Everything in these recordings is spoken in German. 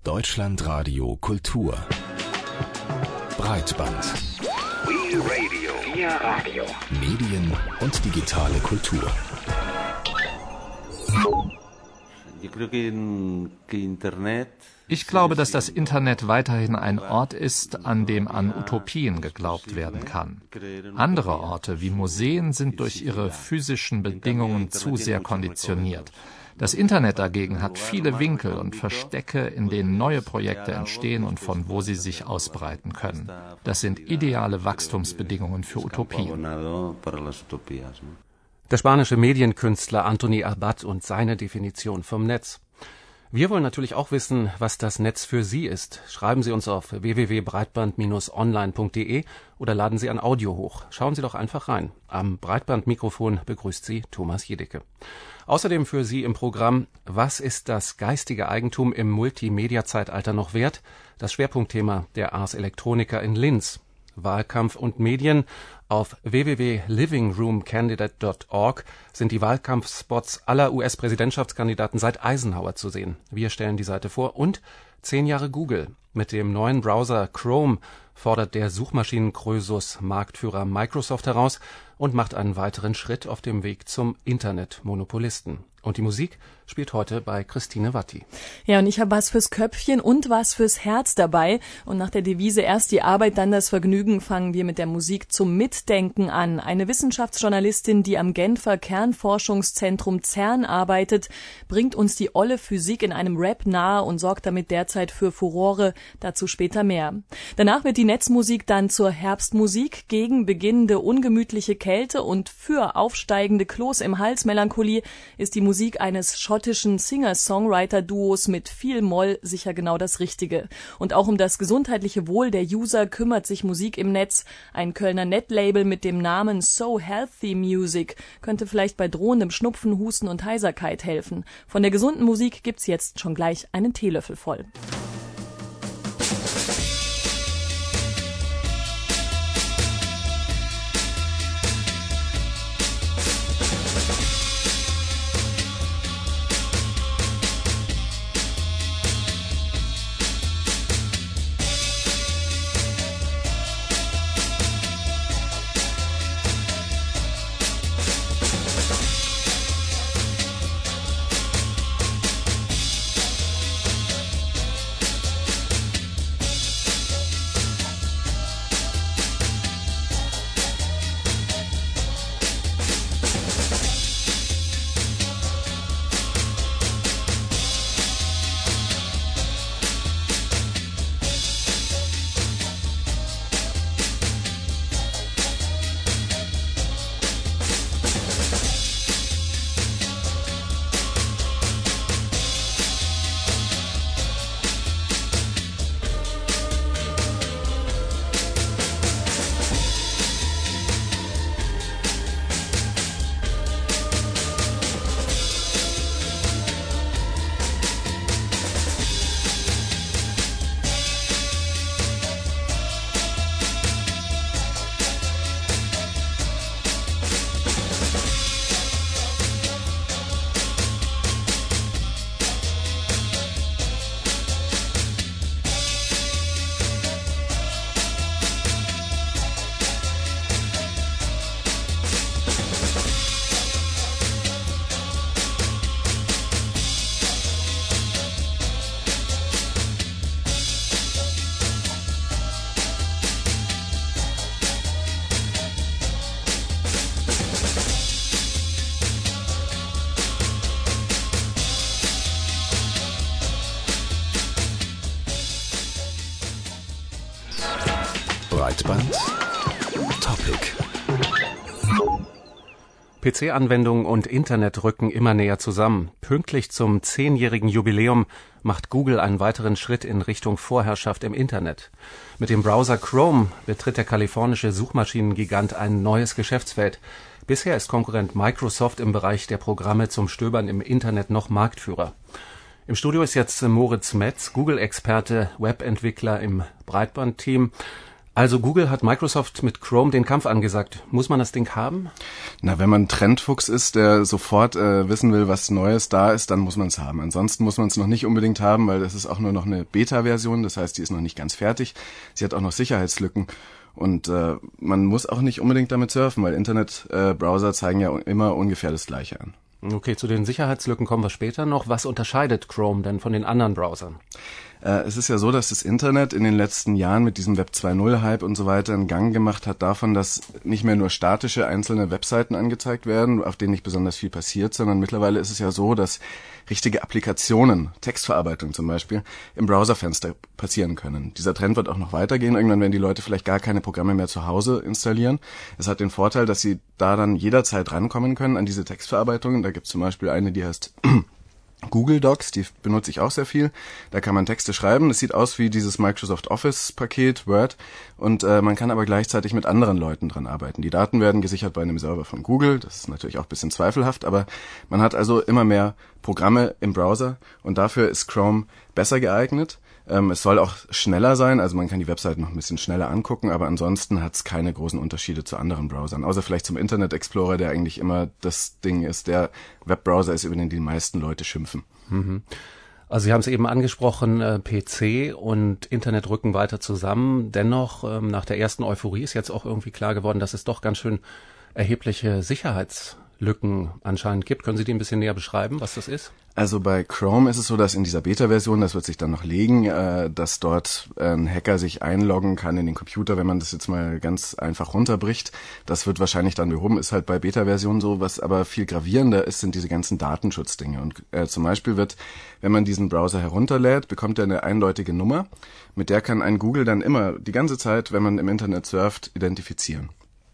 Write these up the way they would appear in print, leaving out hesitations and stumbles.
Deutschlandradio Kultur Breitband Via Radio. Medien und digitale Kultur. Ich glaube, dass das Internet weiterhin ein Ort ist, an dem an Utopien geglaubt werden kann. Andere Orte wie Museen sind durch ihre physischen Bedingungen zu sehr konditioniert. Das Internet dagegen hat viele Winkel und Verstecke, in denen neue Projekte entstehen und von wo sie sich ausbreiten können. Das sind ideale Wachstumsbedingungen für Utopien. Der spanische Medienkünstler Antoni Abad und seine Definition vom Netz. Wir wollen natürlich auch wissen, was das Netz für Sie ist. Schreiben Sie uns auf www.breitband-online.de oder laden Sie ein Audio hoch. Schauen Sie doch einfach rein. Am Breitbandmikrofon begrüßt Sie Thomas Jedicke. Außerdem für Sie im Programm: Was ist das geistige Eigentum im Multimedia-Zeitalter noch wert? Das Schwerpunktthema der Ars Electronica in Linz. Wahlkampf und Medien. Auf www.livingroomcandidate.org sind die Wahlkampfspots aller US-Präsidentschaftskandidaten seit Eisenhower zu sehen. Wir stellen die Seite vor. Und 10 Jahre Google. Mit dem neuen Browser Chrome fordert der Suchmaschinenkrösus Marktführer Microsoft heraus und macht einen weiteren Schritt auf dem Weg zum Internetmonopolisten. Und die Musik spielt heute bei Christine Watti. Ja, und ich habe was fürs Köpfchen und was fürs Herz dabei. Und nach der Devise erst die Arbeit, dann das Vergnügen, fangen wir mit der Musik zum Mitdenken an. Eine Wissenschaftsjournalistin, die am Genfer Kernforschungszentrum CERN arbeitet, bringt uns die olle Physik in einem Rap nahe und sorgt damit derzeit für Furore. Dazu später mehr. Danach wird die Netzmusik dann zur Herbstmusik gegen beginnende ungemütliche Kälte und für aufsteigende Kloß im Hals Melancholie ist die Musik eines schottischen Singer-Songwriter-Duos mit viel Moll sicher genau das Richtige. Und auch um das gesundheitliche Wohl der User kümmert sich Musik im Netz. Ein Kölner Netlabel mit dem Namen So Healthy Music könnte vielleicht bei drohendem Schnupfen, Husten und Heiserkeit helfen. Von der gesunden Musik gibt's jetzt schon gleich einen Teelöffel voll. Breitband Topic. PC-Anwendungen und Internet rücken immer näher zusammen. Pünktlich zum 10-jährigen Jubiläum macht Google einen weiteren Schritt in Richtung Vorherrschaft im Internet. Mit dem Browser Chrome betritt der kalifornische Suchmaschinengigant ein neues Geschäftsfeld. Bisher ist Konkurrent Microsoft im Bereich der Programme zum Stöbern im Internet noch Marktführer. Im Studio ist jetzt Moritz Metz, Google-Experte, Webentwickler im Breitband-Team. Also Google hat Microsoft mit Chrome den Kampf angesagt. Muss man das Ding haben? Na, wenn man Trendfuchs ist, der sofort wissen will, was Neues da ist, dann muss man es haben. Ansonsten muss man es noch nicht unbedingt haben, weil das ist auch nur noch eine Beta-Version, das heißt, die ist noch nicht ganz fertig. Sie hat auch noch Sicherheitslücken und man muss auch nicht unbedingt damit surfen, weil Internetbrowser zeigen ja immer ungefähr das Gleiche an. Okay, zu den Sicherheitslücken kommen wir später noch. Was unterscheidet Chrome denn von den anderen Browsern? Es ist ja so, dass das Internet in den letzten Jahren mit diesem Web 2.0-Hype und so weiter einen Gang gemacht hat davon, dass nicht mehr nur statische einzelne Webseiten angezeigt werden, auf denen nicht besonders viel passiert, sondern mittlerweile ist es ja so, dass richtige Applikationen, Textverarbeitung zum Beispiel, im Browserfenster passieren können. Dieser Trend wird auch noch weitergehen. Irgendwann werden die Leute vielleicht gar keine Programme mehr zu Hause installieren. Es hat den Vorteil, dass sie da dann jederzeit rankommen können an diese Textverarbeitungen. Da gibt es zum Beispiel eine, die heißt Google Docs, die benutze ich auch sehr viel. Da kann man Texte schreiben. Das sieht aus wie dieses Microsoft Office-Paket, Word. Und man kann aber gleichzeitig mit anderen Leuten dran arbeiten. Die Daten werden gesichert bei einem Server von Google. Das ist natürlich auch ein bisschen zweifelhaft, aber man hat also immer mehr Programme im Browser. Und dafür ist Chrome besser geeignet. Es soll auch schneller sein, also man kann die Webseiten noch ein bisschen schneller angucken, aber ansonsten hat es keine großen Unterschiede zu anderen Browsern, außer vielleicht zum Internet Explorer, der eigentlich immer das Ding ist, der Webbrowser ist, über den die meisten Leute schimpfen. Mhm. Also Sie haben es eben angesprochen, PC und Internet rücken weiter zusammen. Dennoch, nach der ersten Euphorie ist jetzt auch irgendwie klar geworden, dass es doch ganz schön erhebliche Sicherheitslücken anscheinend gibt. Können Sie die ein bisschen näher beschreiben, was das ist? Also bei Chrome ist es so, dass in dieser Beta-Version, das wird sich dann noch legen, dass dort ein Hacker sich einloggen kann in den Computer, wenn man das jetzt mal ganz einfach runterbricht. Das wird wahrscheinlich dann behoben, ist halt bei Beta-Versionen so. Was aber viel gravierender ist, sind diese ganzen Datenschutzdinge. Und zum Beispiel wird, wenn man diesen Browser herunterlädt, bekommt er eine eindeutige Nummer. Mit der kann ein Google dann immer die ganze Zeit, wenn man im Internet surft, identifizieren.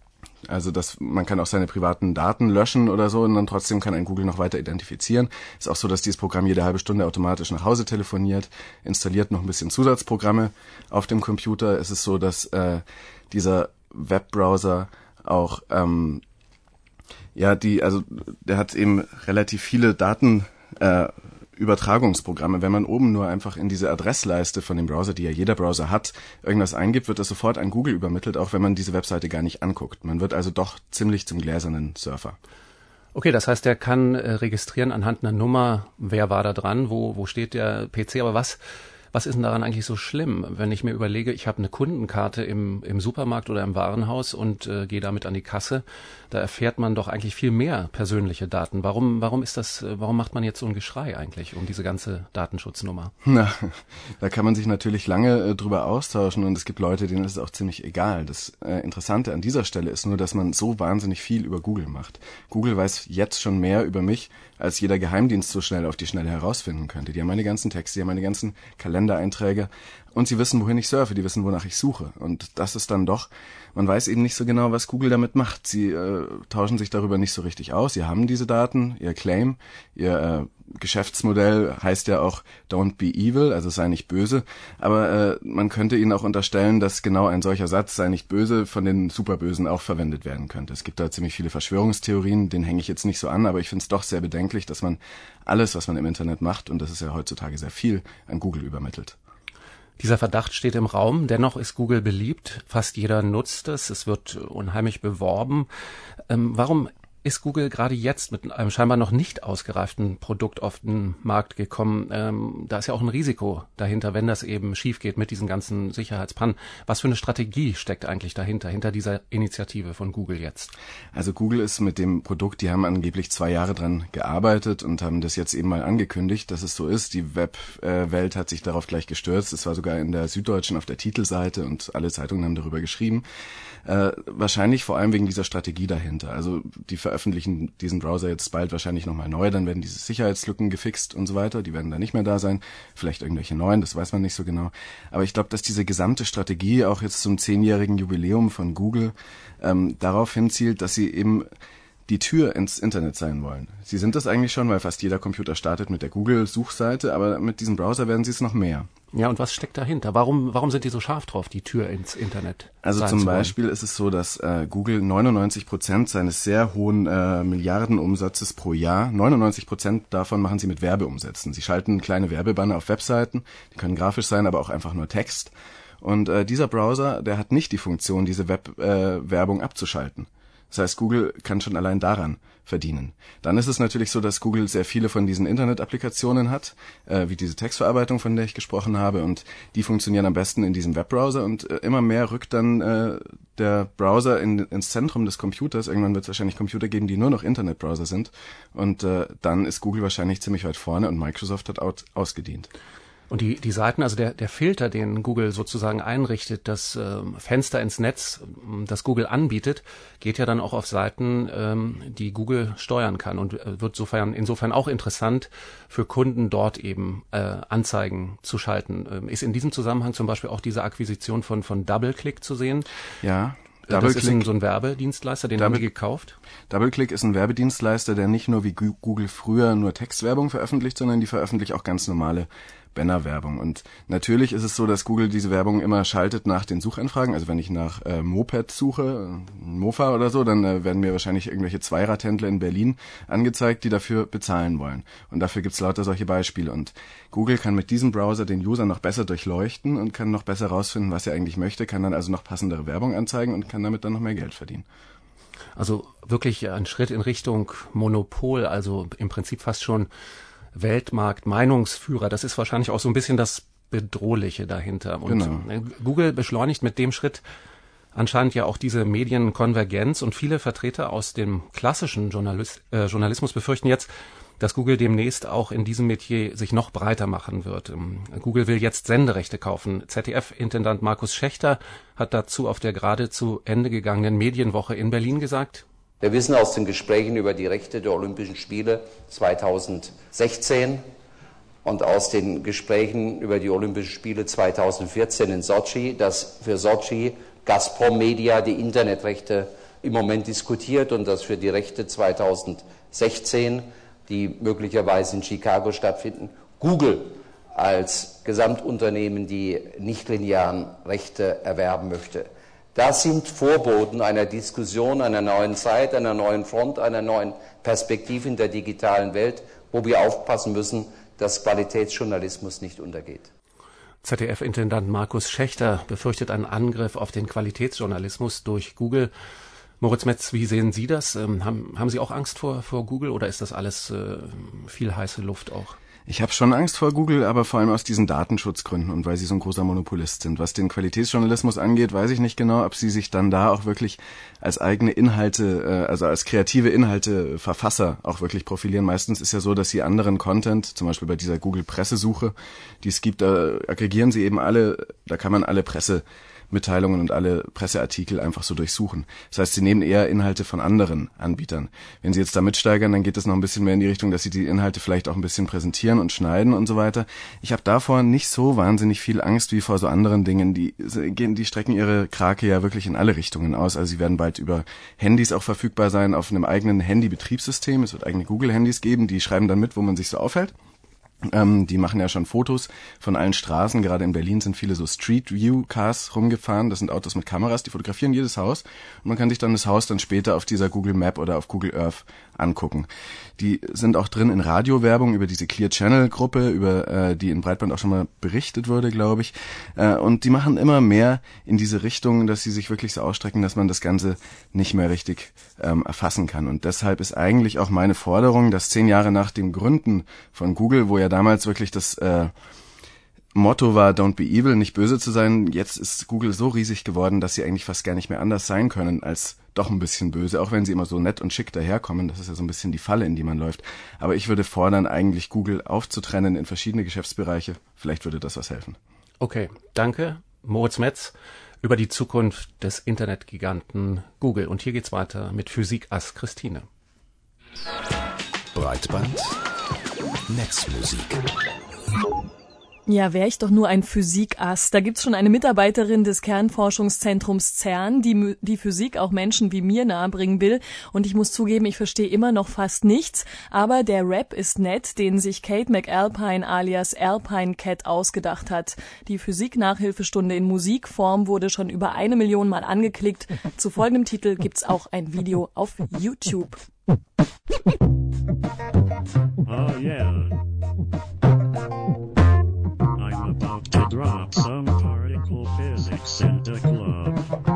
Also man kann auch seine privaten Daten löschen oder so und dann trotzdem kann ein Google noch weiter identifizieren. Ist auch so, dass dieses Programm jede halbe Stunde automatisch nach Hause telefoniert, installiert noch ein bisschen Zusatzprogramme auf dem Computer. Es ist so, dass dieser Webbrowser auch der hat eben relativ viele Übertragungsprogramme. Wenn man oben nur einfach in diese Adressleiste von dem Browser, die ja jeder Browser hat, irgendwas eingibt, wird das sofort an Google übermittelt, auch wenn man diese Webseite gar nicht anguckt. Man wird also doch ziemlich zum gläsernen Surfer. Okay, das heißt, der kann registrieren anhand einer Nummer, wer war da dran, wo steht der PC, aber was ist denn daran eigentlich so schlimm, wenn ich mir überlege, ich habe eine Kundenkarte im Supermarkt oder im Warenhaus und gehe damit an die Kasse, da erfährt man doch eigentlich viel mehr persönliche Daten. Warum macht man jetzt so ein Geschrei eigentlich um diese ganze Datenschutznummer? Na, da kann man sich natürlich lange drüber austauschen und es gibt Leute, denen ist es auch ziemlich egal. Das Interessante an dieser Stelle ist nur, dass man so wahnsinnig viel über Google macht. Google weiß jetzt schon mehr über mich, als jeder Geheimdienst so schnell auf die Schnelle herausfinden könnte. Die haben meine ganzen Texte, die haben meine ganzen Kalendereinträge und sie wissen, wohin ich surfe, die wissen, wonach ich suche. Und das ist dann doch, man weiß eben nicht so genau, was Google damit macht. Sie tauschen sich darüber nicht so richtig aus. Sie haben diese Daten, ihr Claim, ihr Geschäftsmodell heißt ja auch Don't be evil, also sei nicht böse. Aber man könnte ihnen auch unterstellen, dass genau ein solcher Satz, sei nicht böse, von den Superbösen auch verwendet werden könnte. Es gibt da ziemlich viele Verschwörungstheorien, denen hänge ich jetzt nicht so an, aber ich finde es doch sehr bedenklich, dass man alles, was man im Internet macht, und das ist ja heutzutage sehr viel, an Google übermittelt. Dieser Verdacht steht im Raum, dennoch ist Google beliebt, fast jeder nutzt es wird unheimlich beworben. Warum ist Google gerade jetzt mit einem scheinbar noch nicht ausgereiften Produkt auf den Markt gekommen? Da ist ja auch ein Risiko dahinter, wenn das eben schief geht mit diesen ganzen Sicherheitspannen. Was für eine Strategie steckt eigentlich hinter dieser Initiative von Google jetzt? Also Google ist mit dem Produkt, die haben angeblich 2 Jahre dran gearbeitet und haben das jetzt eben mal angekündigt, dass es so ist. Die Webwelt hat sich darauf gleich gestürzt. Es war sogar in der Süddeutschen auf der Titelseite und alle Zeitungen haben darüber geschrieben. Wahrscheinlich vor allem wegen dieser Strategie dahinter. Also die veröffentlichen diesen Browser jetzt bald wahrscheinlich nochmal neu, dann werden diese Sicherheitslücken gefixt und so weiter, die werden da nicht mehr da sein, vielleicht irgendwelche neuen, das weiß man nicht so genau. Aber ich glaube, dass diese gesamte Strategie auch jetzt zum 10-jährigen Jubiläum von Google darauf hinzielt, dass sie eben die Tür ins Internet sein wollen. Sie sind das eigentlich schon, weil fast jeder Computer startet mit der Google-Suchseite, aber mit diesem Browser werden sie es noch mehr. Ja, und was steckt dahinter? Warum sind die so scharf drauf, die Tür ins Internet? Also zum Beispiel ist es so, dass Google 99% seines sehr hohen Milliardenumsatzes pro Jahr, 99% davon machen sie mit Werbeumsätzen. Sie schalten kleine Werbebanner auf Webseiten, die können grafisch sein, aber auch einfach nur Text. Und dieser Browser, der hat nicht die Funktion, diese Web-Werbung abzuschalten. Das heißt, Google kann schon allein daran verdienen. Dann ist es natürlich so, dass Google sehr viele von diesen Internet-Applikationen hat, wie diese Textverarbeitung, von der ich gesprochen habe, und die funktionieren am besten in diesem Webbrowser, und immer mehr rückt dann der Browser ins Zentrum des Computers. Irgendwann wird es wahrscheinlich Computer geben, die nur noch Internetbrowser sind, und dann ist Google wahrscheinlich ziemlich weit vorne und Microsoft hat ausgedient. Und die Seiten, also der Filter, den Google sozusagen einrichtet, das Fenster ins Netz, das Google anbietet, geht ja dann auch auf Seiten, die Google steuern kann und wird insofern auch interessant für Kunden, dort eben Anzeigen zu schalten. Ist in diesem Zusammenhang zum Beispiel auch diese Akquisition von DoubleClick zu sehen? Ja. Das ist so ein Werbedienstleister, den haben die gekauft? DoubleClick ist ein Werbedienstleister, der nicht nur wie Google früher nur Textwerbung veröffentlicht, sondern die veröffentlicht auch ganz normale Bannerwerbung. Und natürlich ist es so, dass Google diese Werbung immer schaltet nach den Suchanfragen. Also wenn ich nach Moped suche, Mofa oder so, dann werden mir wahrscheinlich irgendwelche Zweiradhändler in Berlin angezeigt, die dafür bezahlen wollen. Und dafür gibt's lauter solche Beispiele. Und Google kann mit diesem Browser den User noch besser durchleuchten und kann noch besser rausfinden, was er eigentlich möchte, kann dann also noch passendere Werbung anzeigen und kann damit dann noch mehr Geld verdienen. Also wirklich ein Schritt in Richtung Monopol, also im Prinzip fast schon Weltmarkt, Meinungsführer. Das ist wahrscheinlich auch so ein bisschen das Bedrohliche dahinter. Und genau. Google beschleunigt mit dem Schritt anscheinend ja auch diese Medienkonvergenz, und viele Vertreter aus dem klassischen Journalismus befürchten jetzt, dass Google demnächst auch in diesem Metier sich noch breiter machen wird. Google will jetzt Senderechte kaufen. ZDF-Intendant Markus Schächter hat dazu auf der gerade zu Ende gegangenen Medienwoche in Berlin gesagt: Wir wissen aus den Gesprächen über die Rechte der Olympischen Spiele 2016 und aus den Gesprächen über die Olympischen Spiele 2014 in Sotschi, dass für Sotschi Gazprom Media die Internetrechte im Moment diskutiert und dass für die Rechte 2016, die möglicherweise in Chicago stattfinden, Google als Gesamtunternehmen die nichtlinearen Rechte erwerben möchte. Das sind Vorboten einer Diskussion, einer neuen Zeit, einer neuen Front, einer neuen Perspektive in der digitalen Welt, wo wir aufpassen müssen, dass Qualitätsjournalismus nicht untergeht. ZDF-Intendant Markus Schächter befürchtet einen Angriff auf den Qualitätsjournalismus durch Google. Moritz Metz, wie sehen Sie das? Haben Sie auch Angst vor Google, oder ist das alles viel heiße Luft auch? Ich habe schon Angst vor Google, aber vor allem aus diesen Datenschutzgründen und weil sie so ein großer Monopolist sind. Was den Qualitätsjournalismus angeht, weiß ich nicht genau, ob sie sich dann da auch wirklich als eigene Inhalte, also als kreative Inhalteverfasser auch wirklich profilieren. Meistens ist ja so, dass sie anderen Content, zum Beispiel bei dieser Google-Pressesuche, die es gibt, da aggregieren sie eben alle, da kann man alle Pressemitteilungen und alle Presseartikel einfach so durchsuchen. Das heißt, sie nehmen eher Inhalte von anderen Anbietern. Wenn sie jetzt da mitsteigern, dann geht es noch ein bisschen mehr in die Richtung, dass sie die Inhalte vielleicht auch ein bisschen präsentieren und schneiden und so weiter. Ich habe davor nicht so wahnsinnig viel Angst wie vor so anderen Dingen. Die strecken ihre Krake ja wirklich in alle Richtungen aus. Also sie werden bald über Handys auch verfügbar sein, auf einem eigenen Handy-Betriebssystem. Es wird eigene Google-Handys geben, die schreiben dann mit, wo man sich so aufhält. Die machen ja schon Fotos von allen Straßen. Gerade in Berlin sind viele so Street View Cars rumgefahren. Das sind Autos mit Kameras, die fotografieren jedes Haus. Und man kann sich dann das Haus dann später auf dieser Google Map oder auf Google Earth angucken. Die sind auch drin in Radiowerbung über diese Clear Channel Gruppe, über die in Breitband auch schon mal berichtet wurde, glaube ich. Und die machen immer mehr in diese Richtung, dass sie sich wirklich so ausstrecken, dass man das Ganze nicht mehr richtig erfassen kann. Und deshalb ist eigentlich auch meine Forderung, dass 10 Jahre nach dem Gründen von Google, wo ja damals wirklich das Motto war, don't be evil, nicht böse zu sein. Jetzt ist Google so riesig geworden, dass sie eigentlich fast gar nicht mehr anders sein können als doch ein bisschen böse, auch wenn sie immer so nett und schick daherkommen. Das ist ja so ein bisschen die Falle, in die man läuft. Aber ich würde fordern, eigentlich Google aufzutrennen in verschiedene Geschäftsbereiche. Vielleicht würde das was helfen. Okay, danke. Moritz Metz über die Zukunft des Internetgiganten Google. Und hier geht's weiter mit Physikass Christine. Breitband Netzmusik. Ja, wäre ich doch nur ein Physikass. Da gibt's schon eine Mitarbeiterin des Kernforschungszentrums CERN, die Physik auch Menschen wie mir nahebringen will. Und ich muss zugeben, ich verstehe immer noch fast nichts. Aber der Rap ist nett, den sich Kate McAlpine alias Alpine Cat ausgedacht hat. Die Physik-Nachhilfestunde in Musikform wurde schon über 1 Million Mal angeklickt. Zu folgendem Titel gibt's auch ein Video auf YouTube. Oh yeah. I'm about to drop some particles particle physics center club.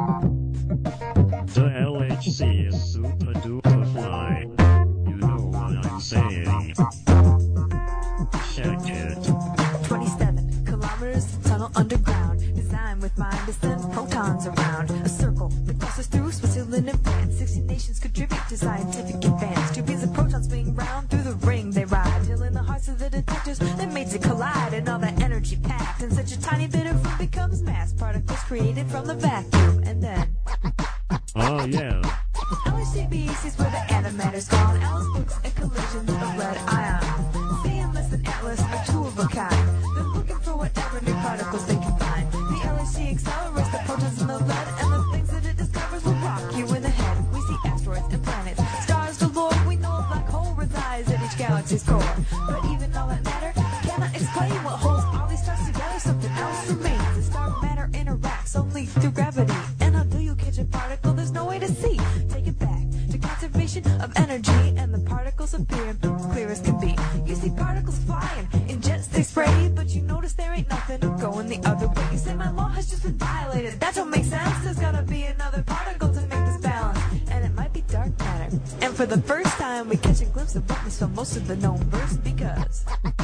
The LHC is super duper fly. You know what I'm saying. Check it. 27 kilometers tunnel underground, designed with mind to send protons around. A circle that crosses through Switzerland and France. 60 nations contribute to scientific advance. 2 beams of protons swing round through the ring they ride, till in the hearts of the detectors that makes it collide, and all that energy packed in such a tiny bit of room becomes mass particles created from the vacuum, and then. Oh yeah. LHCb sees where the antimatter's gone. Alice books and collisions of lead ions. CMS and Atlas are 2 of a kind. They're looking for whatever new particles they can find. The LHC accelerates the protons in the lead, and the things that it discovers will rock you in the head. We see asteroids and planets, stars galore. We know a black hole resides at each galaxy's core. But even all that matter cannot explain what holds all these stars together. Something else remains. The star matter interacts only through gravity, and until you catch a particle, there's no way to see. Take it back to conservation of energy, and the particles appear clear as can be. You see particles flying in jets they spray, but you notice there ain't nothing going the other way. You say my law has just been violated. That don't make sense. There's gotta be another particle to make this balance, and it might be dark matter. And for the first time, we catch a glimpse of what we saw most of the known verse, because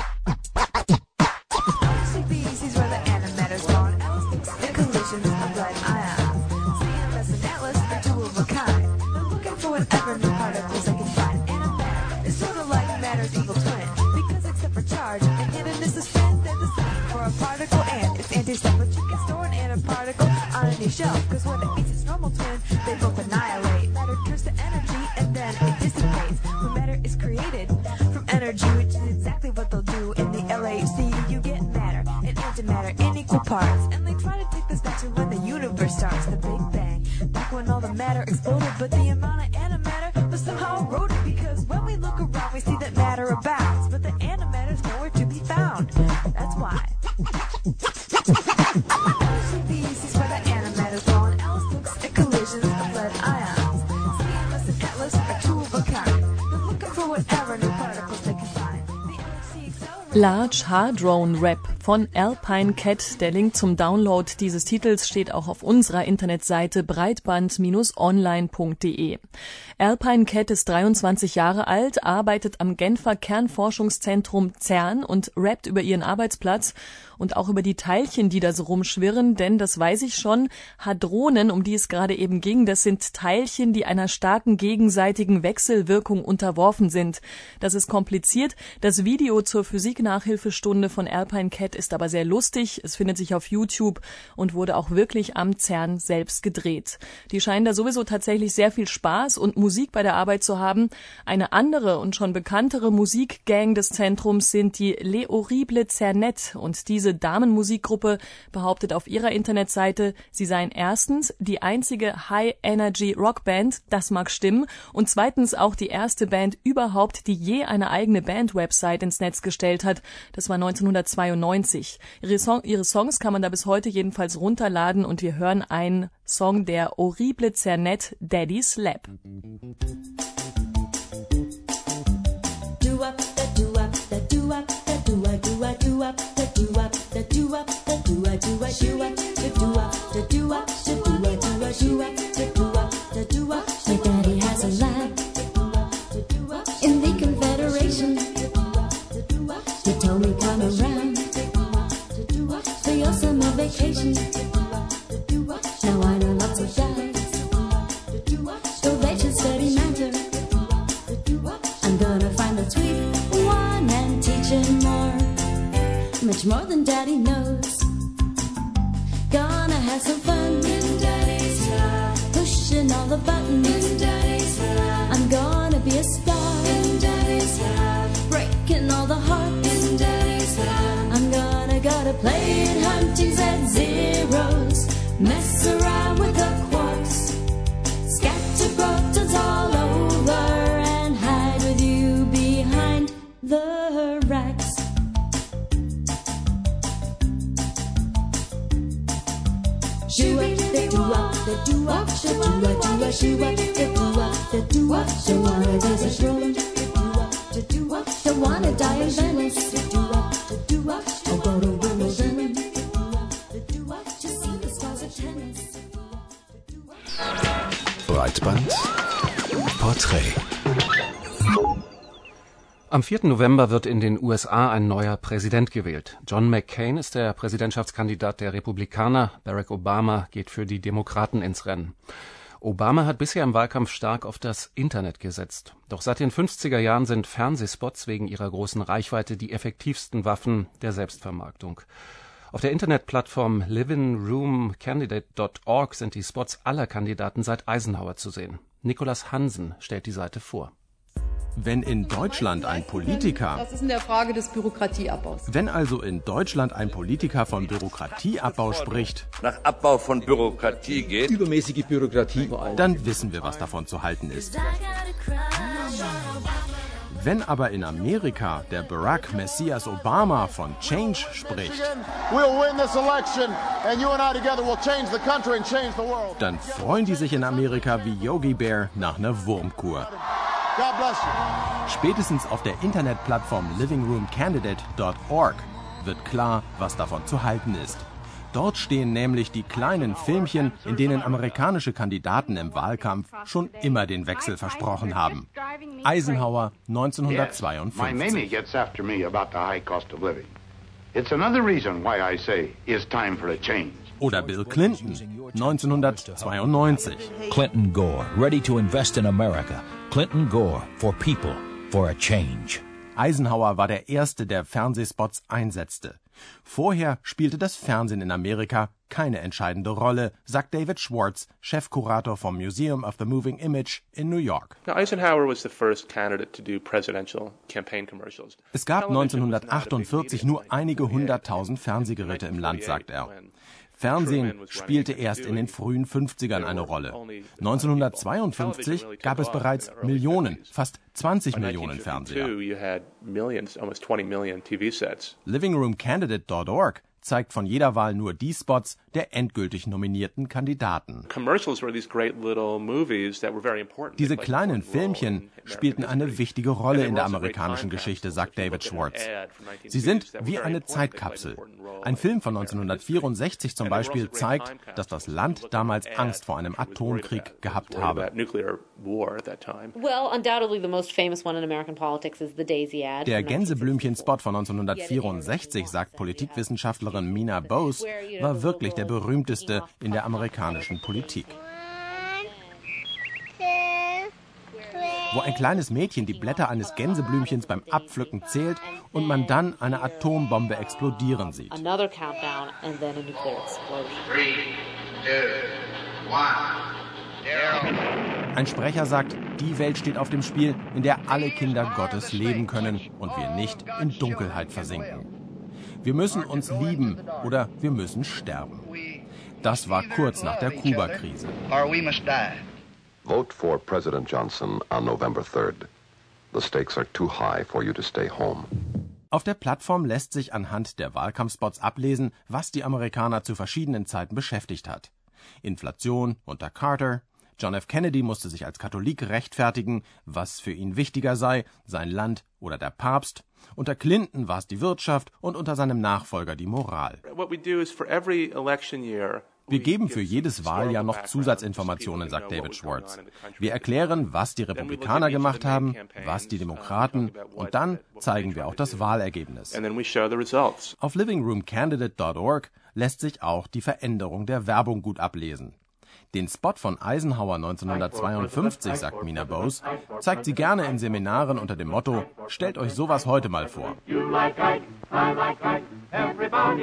LHCb sees where the antimatter's gone. Alice thinks in collisions of lead ions. CMS and Atlas are 2 of a kind. They're looking for whatever new particles they can find. Antimatter is sort of like matter's evil twin, because except for charge and hiddenness is spin, they're the same for a particle and its anti-self. But you can store an antiparticle on a new shelf, because when it meets its normal twin, they both annihilate. Matter turns to energy and then it dissipates. When matter is created from energy, which is exactly what they'll do in the LHC, you get matter and antimatter in equal parts. And they try to take this back to when the universe starts, the Big Bang, back when all the matter exploded. But the amount of antimatter was somehow eroded, because when we look around we see that matter abounds, but the antimatter's nowhere to be found. That's why LHCb sees where the antimatter's gone. Alice looks at collisions of lead ions. CMS and Atlas are 2 of a kind. They're looking for whatever new particles they can find. The LHC accelerates. Large Hadron Rap von Alpine Cat. Der Link zum Download dieses Titels steht auch auf unserer Internetseite breitband-online.de. Alpine Cat ist 23 Jahre alt, arbeitet am Genfer Kernforschungszentrum CERN und rappt über ihren Arbeitsplatz und auch über die Teilchen, die da so rumschwirren, denn das weiß ich schon, Hadronen, um die es gerade eben ging, das sind Teilchen, die einer starken gegenseitigen Wechselwirkung unterworfen sind. Das ist kompliziert. Das Video zur Physik-Nachhilfestunde von Alpine Cat ist aber sehr lustig. Es findet sich auf YouTube und wurde auch wirklich am CERN selbst gedreht. Die scheinen da sowieso tatsächlich sehr viel Spaß und Musik bei der Arbeit zu haben. Eine andere und schon bekanntere Musikgang des Zentrums sind die Les Horribles Cernettes, und diese Damenmusikgruppe behauptet auf ihrer Internetseite, sie seien erstens die einzige High-Energy-Rockband, das mag stimmen, und zweitens auch die erste Band überhaupt, die je eine eigene Band-Website ins Netz gestellt hat. Das war 1992. Ihre Songs kann man da bis heute jedenfalls runterladen, und wir hören einen Song der Horribles Cernettes, Daddy Slap. My daddy has a lab in the Confederation. He told me come around for your summer vacation. Now I know lots of guys, so they should study matter. I'm gonna find the sweet one and teach him more, much more than daddy knows. Gonna have some fun in daddy's lab, pushing all the buttons in daddy's lab. I'm gonna be a star in daddy's lab, breaking all the hearts in daddy's lab. I'm gonna go to play hunting Z-zeros, mess around with the quarks, scatter protons all over, and hide with you behind the racks. Shoo-up, the doo-up, the doo-up, the doo-up, the shoo-up, the doo-up, the doo-up. Don't wanna raise a throne, the doo-up, don't wanna die in Venice, the doo'op, or go to Wimbledon, the doo-up, just see Breitband Porträt. Am 4. November wird in den USA ein neuer Präsident gewählt. John McCain ist der Präsidentschaftskandidat der Republikaner. Barack Obama geht für die Demokraten ins Rennen. Obama hat bisher im Wahlkampf stark auf das Internet gesetzt. Doch seit den 50er Jahren sind Fernsehspots wegen ihrer großen Reichweite die effektivsten Waffen der Selbstvermarktung. Auf der Internetplattform livingroomcandidate.org sind die Spots aller Kandidaten seit Eisenhower zu sehen. Nicholas Hansen stellt die Seite vor. Wenn in Deutschland ein Politiker... Das ist in der Frage des Bürokratieabbaus. Wenn also in Deutschland ein Politiker von Bürokratieabbau spricht... Nach Abbau von Bürokratie geht... Übermäßige Bürokratie. Dann wissen wir, was davon zu halten ist. Wenn aber in Amerika der Barack Messias Obama von Change spricht, dann freuen die sich in Amerika wie Yogi Bear nach einer Wurmkur. Spätestens auf der Internetplattform livingroomcandidate.org wird klar, was davon zu halten ist. Dort stehen nämlich die kleinen Filmchen, in denen amerikanische Kandidaten im Wahlkampf schon immer den Wechsel versprochen haben. Eisenhower 1952. Oder Bill Clinton 1992. Clinton Gore, ready to invest in America. Clinton Gore, for people, for a change. Eisenhower war der Erste, der Fernsehspots einsetzte. Vorher spielte das Fernsehen in Amerika keine entscheidende Rolle, sagt David Schwartz, Chefkurator vom Museum of the Moving Image in New York. Es gab 1948 nur einige 100.000 Fernsehgeräte im Land, sagt er. Fernsehen spielte erst in den frühen 50ern eine Rolle. 1952 gab es bereits Millionen, fast 20 Millionen Fernseher. Livingroomcandidate.org zeigt von jeder Wahl nur die Spots der endgültig nominierten Kandidaten. Diese kleinen Filmchen spielten eine wichtige Rolle in der amerikanischen Geschichte, sagt David Schwartz. Sie sind wie eine Zeitkapsel. Ein Film von 1964 zum Beispiel zeigt, dass das Land damals Angst vor einem Atomkrieg gehabt habe. Der Gänseblümchen-Spot von 1964, sagt Politikwissenschaftlerin Mina Bose, war wirklich der berühmteste in der amerikanischen Politik. Wo ein kleines Mädchen die Blätter eines Gänseblümchens beim Abpflücken zählt und man dann eine Atombombe explodieren sieht. Ein Sprecher sagt, die Welt steht auf dem Spiel, in der alle Kinder Gottes leben können und wir nicht in Dunkelheit versinken. Wir müssen uns lieben oder wir müssen sterben. Das war kurz nach der Kuba-Krise. Vote for President Johnson on November 3rd. The stakes are too high for you to stay home. Auf der Plattform lässt sich anhand der Wahlkampfspots ablesen, was die Amerikaner zu verschiedenen Zeiten beschäftigt hat. Inflation unter Carter. John F. Kennedy musste sich als Katholik rechtfertigen, was für ihn wichtiger sei, sein Land oder der Papst. Unter Clinton war es die Wirtschaft und unter seinem Nachfolger die Moral. Wir geben für jedes Wahljahr noch Zusatzinformationen, sagt David Schwartz. Wir erklären, was die Republikaner gemacht haben, was die Demokraten, und dann zeigen wir auch das Wahlergebnis. Auf livingroomcandidate.org lässt sich auch die Veränderung der Werbung gut ablesen. Den Spot von Eisenhower 1952, sagt Mina Bose, zeigt sie gerne in Seminaren unter dem Motto, stellt euch sowas heute mal vor. I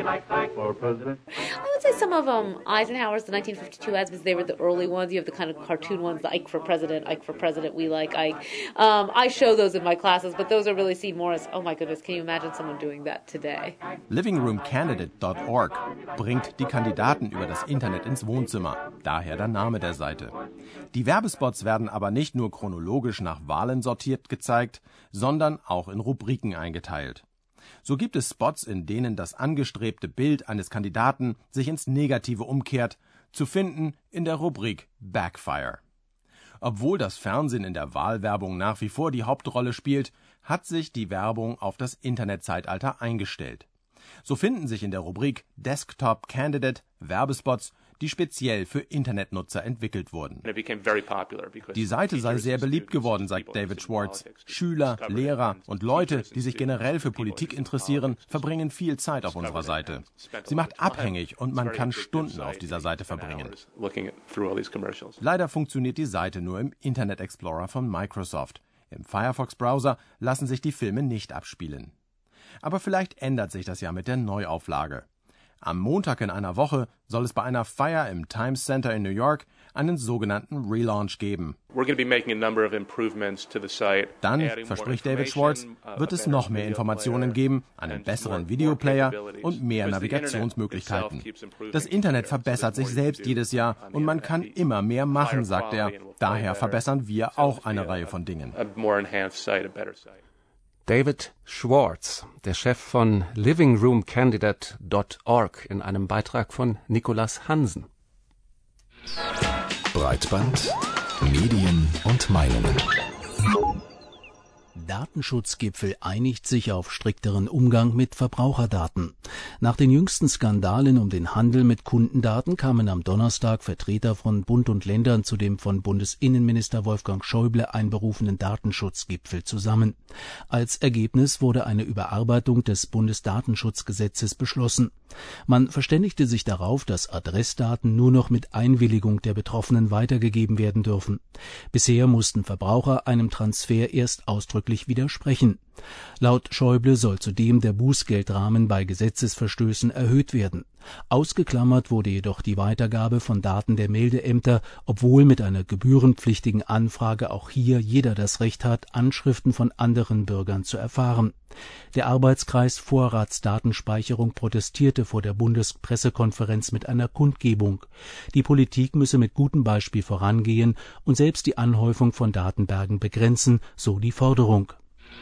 would say some of Eisenhower's, the 1952 ads, because they were the early ones. You have the kind of cartoon ones, the Ike for President, we like Ike. I show those in my classes, but those are really seen more as, oh my goodness, can you imagine someone doing that today? Livingroomcandidate.org bringt die Kandidaten über das Internet ins Wohnzimmer, daher der Name der Seite. Die Werbespots werden aber nicht nur chronologisch nach Wahlen sortiert gezeigt, sondern auch in Rubriken eingeteilt. So gibt es Spots, in denen das angestrebte Bild eines Kandidaten sich ins Negative umkehrt, zu finden in der Rubrik Backfire. Obwohl das Fernsehen in der Wahlwerbung nach wie vor die Hauptrolle spielt, hat sich die Werbung auf das Internetzeitalter eingestellt. So finden sich in der Rubrik Desktop Candidate Werbespots, die speziell für Internetnutzer entwickelt wurden. Die Seite sei sehr beliebt geworden, sagt David Schwartz. Schüler, Lehrer und Leute, die sich generell für Politik interessieren, verbringen viel Zeit auf unserer Seite. Sie macht abhängig und man kann Stunden auf dieser Seite verbringen. Leider funktioniert die Seite nur im Internet Explorer von Microsoft. Im Firefox-Browser lassen sich die Filme nicht abspielen. Aber vielleicht ändert sich das ja mit der Neuauflage. Am Montag in einer Woche soll es bei einer Feier im Times Center in New York einen sogenannten Relaunch geben. Dann, verspricht David Schwartz, wird es noch mehr Informationen geben, einen besseren Videoplayer und mehr Navigationsmöglichkeiten. Das Internet verbessert sich selbst jedes Jahr und man kann immer mehr machen, sagt er. Daher verbessern wir auch eine Reihe von Dingen. David Schwartz, der Chef von livingroomcandidate.org, in einem Beitrag von Nicolas Hansen. Breitband, Medien und Meinungen. Datenschutzgipfel einigt sich auf strikteren Umgang mit Verbraucherdaten. Nach den jüngsten Skandalen um den Handel mit Kundendaten kamen am Donnerstag Vertreter von Bund und Ländern zu dem von Bundesinnenminister Wolfgang Schäuble einberufenen Datenschutzgipfel zusammen. Als Ergebnis wurde eine Überarbeitung des Bundesdatenschutzgesetzes beschlossen. Man verständigte sich darauf, dass Adressdaten nur noch mit Einwilligung der Betroffenen weitergegeben werden dürfen. Bisher mussten Verbraucher einem Transfer erst ausdrücklich widersprechen. Laut Schäuble soll zudem der Bußgeldrahmen bei Gesetzesverstößen erhöht werden. Ausgeklammert wurde jedoch die Weitergabe von Daten der Meldeämter, obwohl mit einer gebührenpflichtigen Anfrage auch hier jeder das Recht hat, Anschriften von anderen Bürgern zu erfahren. Der Arbeitskreis Vorratsdatenspeicherung protestierte vor der Bundespressekonferenz mit einer Kundgebung. Die Politik müsse mit gutem Beispiel vorangehen und selbst die Anhäufung von Datenbergen begrenzen, so die Forderung.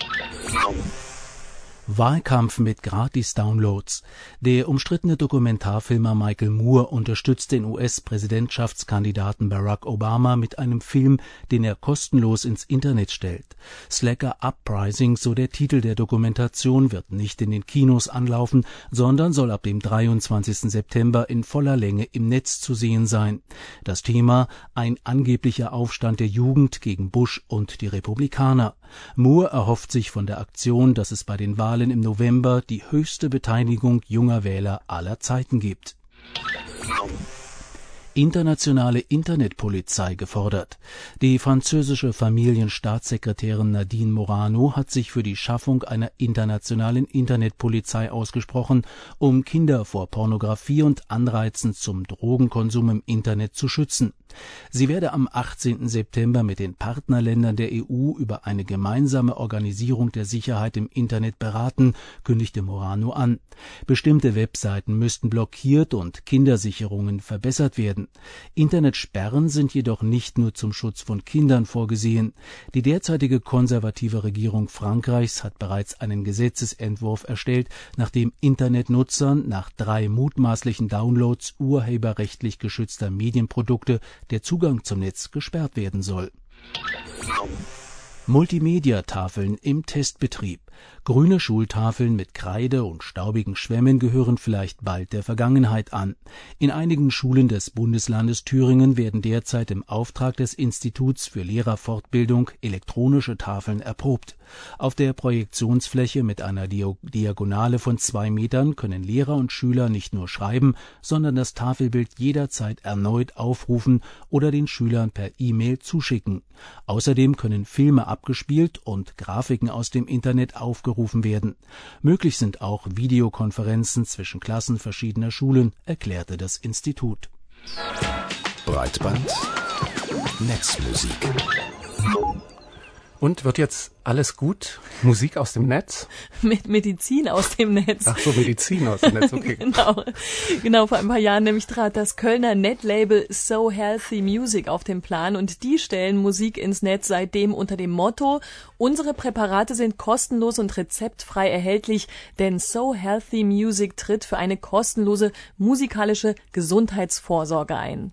Wahlkampf mit Gratis-Downloads. Der umstrittene Dokumentarfilmer Michael Moore unterstützt den US-Präsidentschaftskandidaten Barack Obama mit einem Film, den er kostenlos ins Internet stellt. Slacker Uprising, so der Titel der Dokumentation, wird nicht in den Kinos anlaufen, sondern soll ab dem 23. September in voller Länge im Netz zu sehen sein. Das Thema: ein angeblicher Aufstand der Jugend gegen Bush und die Republikaner. Moore erhofft sich von der Aktion, dass es bei den Wahlen im November die höchste Beteiligung junger Wähler aller Zeiten gibt. Internationale Internetpolizei gefordert. Die französische Familienstaatssekretärin Nadine Morano hat sich für die Schaffung einer internationalen Internetpolizei ausgesprochen, um Kinder vor Pornografie und Anreizen zum Drogenkonsum im Internet zu schützen. Sie werde am 18. September mit den Partnerländern der EU über eine gemeinsame Organisierung der Sicherheit im Internet beraten, kündigte Morano an. Bestimmte Webseiten müssten blockiert und Kindersicherungen verbessert werden. Internetsperren sind jedoch nicht nur zum Schutz von Kindern vorgesehen. Die derzeitige konservative Regierung Frankreichs hat bereits einen Gesetzesentwurf erstellt, nachdem Internetnutzern nach 3 mutmaßlichen Downloads urheberrechtlich geschützter Medienprodukte der Zugang zum Netz gesperrt werden soll. Multimedia-Tafeln im Testbetrieb. Grüne Schultafeln mit Kreide und staubigen Schwämmen gehören vielleicht bald der Vergangenheit an. In einigen Schulen des Bundeslandes Thüringen werden derzeit im Auftrag des Instituts für Lehrerfortbildung elektronische Tafeln erprobt. Auf der Projektionsfläche mit einer Diagonale von 2 Metern können Lehrer und Schüler nicht nur schreiben, sondern das Tafelbild jederzeit erneut aufrufen oder den Schülern per E-Mail zuschicken. Außerdem können Filme abgespielt und Grafiken aus dem Internet aufgerufen werden. Möglich sind auch Videokonferenzen zwischen Klassen verschiedener Schulen, erklärte das Institut. Breitband, Netzmusik. Und wird jetzt alles gut? Musik aus dem Netz? Mit Medizin aus dem Netz. Ach so, Medizin aus dem Netz, okay. Genau, vor ein paar Jahren nämlich trat das Kölner Netlabel So Healthy Music auf den Plan und die stellen Musik ins Netz seitdem unter dem Motto: Unsere Präparate sind kostenlos und rezeptfrei erhältlich, denn So Healthy Music tritt für eine kostenlose musikalische Gesundheitsvorsorge ein.